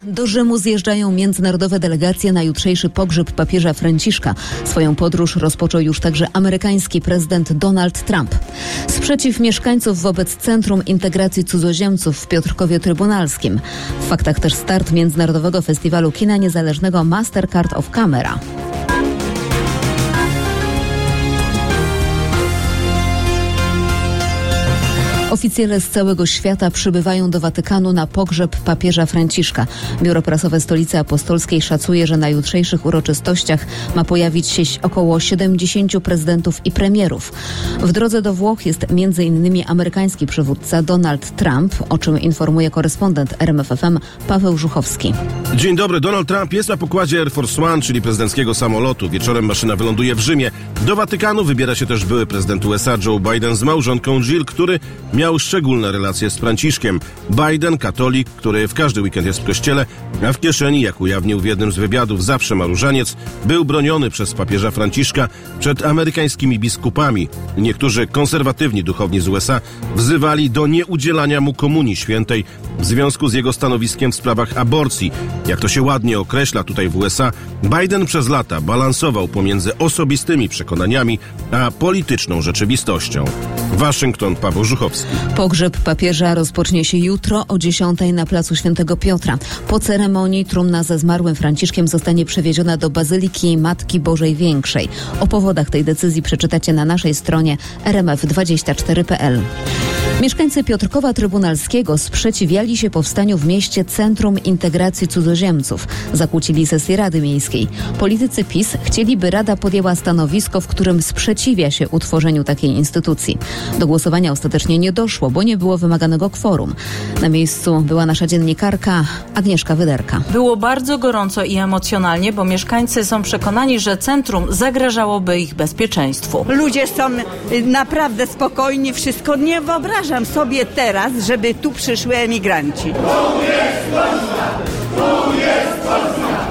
Do Rzymu zjeżdżają międzynarodowe delegacje na jutrzejszy pogrzeb papieża Franciszka. Swoją podróż rozpoczął już także amerykański prezydent Donald Trump. Sprzeciw mieszkańców wobec Centrum Integracji Cudzoziemców w Piotrkowie Trybunalskim. W faktach też start Międzynarodowego Festiwalu Kina Niezależnego Mastercard of Camera. Oficjele z całego świata przybywają do Watykanu na pogrzeb papieża Franciszka. Biuro Prasowe Stolicy Apostolskiej szacuje, że na jutrzejszych uroczystościach ma pojawić się około 70 prezydentów i premierów. W drodze do Włoch jest m.in. amerykański przywódca Donald Trump, o czym informuje korespondent RMFFM Paweł Żuchowski. Dzień dobry. Donald Trump jest na pokładzie Air Force One, czyli prezydenckiego samolotu. Wieczorem maszyna wyląduje w Rzymie. Do Watykanu wybiera się też były prezydent USA Joe Biden z małżonką Jill, który miał szczególne relacje z Franciszkiem. Biden, katolik, który w każdy weekend jest w kościele, a w kieszeni, jak ujawnił w jednym z wywiadów, zawsze ma różaniec, był broniony przez papieża Franciszka przed amerykańskimi biskupami. Niektórzy konserwatywni duchowni z USA wzywali do nieudzielania mu komunii świętej w związku z jego stanowiskiem w sprawach aborcji. Jak to się ładnie określa tutaj w USA, Biden przez lata balansował pomiędzy osobistymi przekonaniami a polityczną rzeczywistością. Waszyngton, Paweł Żuchowski. Pogrzeb papieża rozpocznie się jutro o 10:00 na placu Świętego Piotra. Po ceremonii trumna ze zmarłym Franciszkiem zostanie przewieziona do Bazyliki Matki Bożej Większej. O powodach tej decyzji przeczytacie na naszej stronie rmf24.pl. Mieszkańcy Piotrkowa Trybunalskiego sprzeciwiali się powstaniu w mieście Centrum Integracji Cudzoziemców. Zakłócili sesję Rady Miejskiej. Politycy PiS chcieli, by Rada podjęła stanowisko, w którym sprzeciwia się utworzeniu takiej instytucji. Do głosowania ostatecznie nie doszło, bo nie było wymaganego kworum. Na miejscu była nasza dziennikarka Agnieszka Wyderka. Było bardzo gorąco i emocjonalnie, bo mieszkańcy są przekonani, że centrum zagrażałoby ich bezpieczeństwu. Ludzie są naprawdę spokojni, wszystko. Nie wyobrażam sobie teraz, żeby tu przyszły emigranci. Tu jest Polska! Tu jest Polska!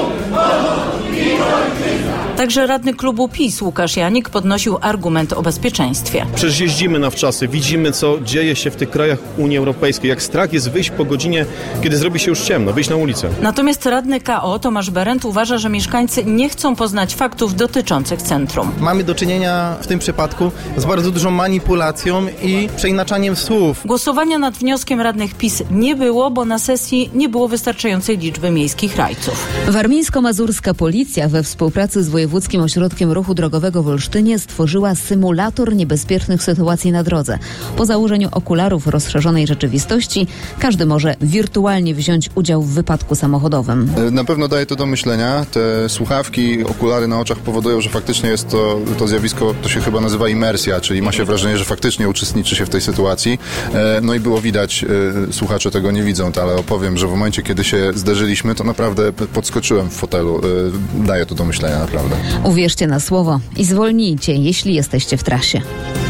Także radny klubu PiS Łukasz Janik podnosił argument o bezpieczeństwie. Przecież jeździmy na wczasy, widzimy, co dzieje się w tych krajach Unii Europejskiej. Jak strach jest wyjść po godzinie, kiedy zrobi się już ciemno, wyjść na ulicę. Natomiast radny KO Tomasz Berent uważa, że mieszkańcy nie chcą poznać faktów dotyczących centrum. Mamy do czynienia w tym przypadku z bardzo dużą manipulacją i przeinaczaniem słów. Głosowania nad wnioskiem radnych PiS nie było, bo na sesji nie było wystarczającej liczby miejskich rajców. Warmińsko-mazurska policja we współpracy z Wojewódzkim Ośrodkiem Ruchu Drogowego w Olsztynie stworzyła symulator niebezpiecznych sytuacji na drodze. Po założeniu okularów rozszerzonej rzeczywistości każdy może wirtualnie wziąć udział w wypadku samochodowym. Na pewno daje to do myślenia. Te słuchawki, okulary na oczach powodują, że faktycznie jest to zjawisko, to się chyba nazywa imersja, czyli ma się wrażenie, że faktycznie uczestniczy się w tej sytuacji. No i było widać, słuchacze tego nie widzą, ale opowiem, że w momencie, kiedy się zderzyliśmy, to naprawdę podskoczyłem w fotelu. Daje to do myślenia, naprawdę. Uwierzcie na słowo i zwolnijcie, jeśli jesteście w trasie.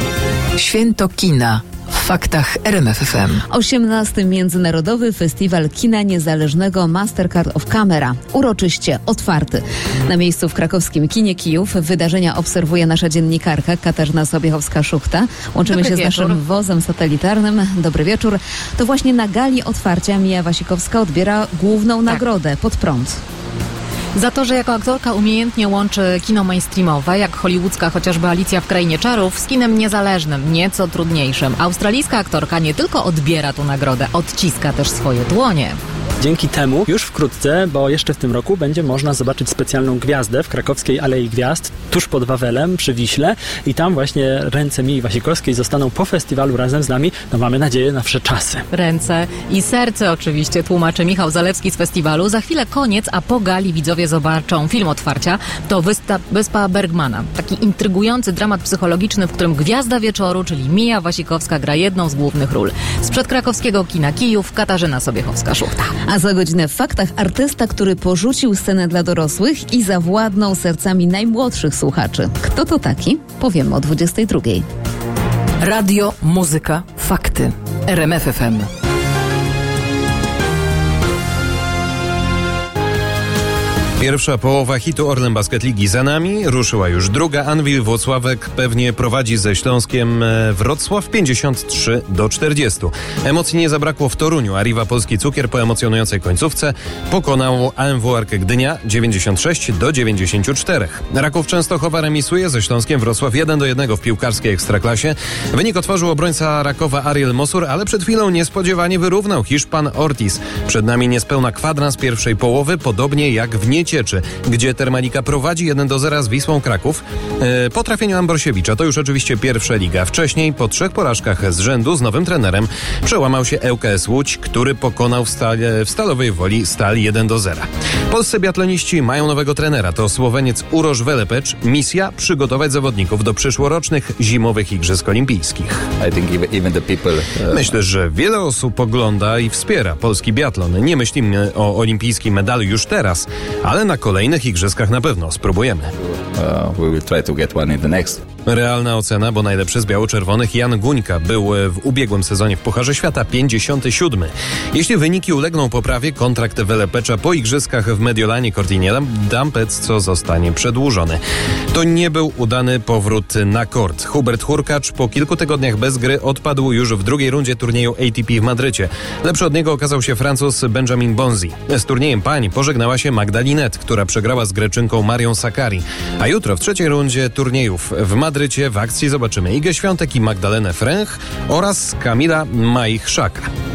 Święto kina. W faktach RMFFM. 18. Międzynarodowy Festiwal Kina Niezależnego Mastercard of Camera. Uroczyście otwarty. Na miejscu w krakowskim kinie Kijów wydarzenia obserwuje nasza dziennikarka Katarzyna Sobiechowska-Szuchta. Łączymy się z naszym wozem satelitarnym. Dobry wieczór. To właśnie na gali otwarcia Mija Wasikowska odbiera główną nagrodę Pod prąd. Za to, że jako aktorka umiejętnie łączy kino mainstreamowe, jak hollywoodzka chociażby Alicja w Krainie Czarów, z kinem niezależnym, nieco trudniejszym. Australijska aktorka nie tylko odbiera tę nagrodę, odciska też swoje dłonie. Dzięki temu już wkrótce, bo jeszcze w tym roku będzie można zobaczyć specjalną gwiazdę w krakowskiej Alei Gwiazd, tuż pod Wawelem, przy Wiśle i tam właśnie ręce Mii Wasikowskiej zostaną po festiwalu razem z nami, no mamy nadzieję, na wsze czasy. Ręce i serce oczywiście, tłumaczy Michał Zalewski z festiwalu. Za chwilę koniec, a po gali widzowie zobaczą film otwarcia. To Wyspa Bergmana. Taki intrygujący dramat psychologiczny, w którym gwiazda wieczoru, czyli Mija Wasikowska, gra jedną z głównych ról. Sprzed krakowskiego kina Kijów, Katarzyna Sobiechowska-Szuchta. A za godzinę w faktach artysta, który porzucił scenę dla dorosłych i zawładnął sercami najmłodszych słuchaczy. Kto to taki? Powiemy o 22:00. Radio, muzyka, fakty. RMFFM. Pierwsza połowa hitu Orlen Basket Ligi za nami, ruszyła już druga. Anwil Włocławek pewnie prowadzi ze Śląskiem Wrocław 53-40. Emocji nie zabrakło w Toruniu. Arriva Polski Cukier po emocjonującej końcówce pokonał AMW Arkę Gdynia 96-94. Raków Częstochowa remisuje ze Śląskiem Wrocław 1-1 w piłkarskiej Ekstraklasie. Wynik otworzył obrońca Rakowa Ariel Mosur, ale przed chwilą niespodziewanie wyrównał Hiszpan Ortiz. Przed nami niespełna kwadrans pierwszej połowy, podobnie jak w Niecieczy, gdzie Termalika prowadzi 1-0 z Wisłą Kraków po trafieniu Ambrosiewicza. To już oczywiście pierwsza liga. Wcześniej, po 3 porażkach z rzędu z nowym trenerem, przełamał się ŁKS Łódź, który pokonał w Stalowej Woli Stal 1-0. Polscy biatloniści mają nowego trenera. To Słoweniec Uroš Velepecz. Misja przygotować zawodników do przyszłorocznych zimowych Igrzysk Olimpijskich. Myślę, że wiele osób ogląda i wspiera polski biatlon. Nie myślimy o olimpijskim medalu już teraz, ale na kolejnych igrzyskach na pewno spróbujemy. Realna ocena, bo najlepszy z biało-czerwonych Jan Guńka był w ubiegłym sezonie w Pucharze Świata 57. Jeśli wyniki ulegną poprawie, kontrakt Velepecza po igrzyskach w Mediolanie Cortina d'Ampezzo zostanie przedłużony. To nie był udany powrót na kort. Hubert Hurkacz po kilku tygodniach bez gry odpadł już w drugiej rundzie turnieju ATP w Madrycie. Lepszy od niego okazał się Francuz Benjamin Bonzi. Z turniejem pań pożegnała się Magda Linette, która przegrała z Greczynką Marią Sakkari. A jutro w trzeciej rundzie turniejów w Madrycie w akcji zobaczymy Igę Świątek i Magdalenę Fręch oraz Kamila Majchrzaka.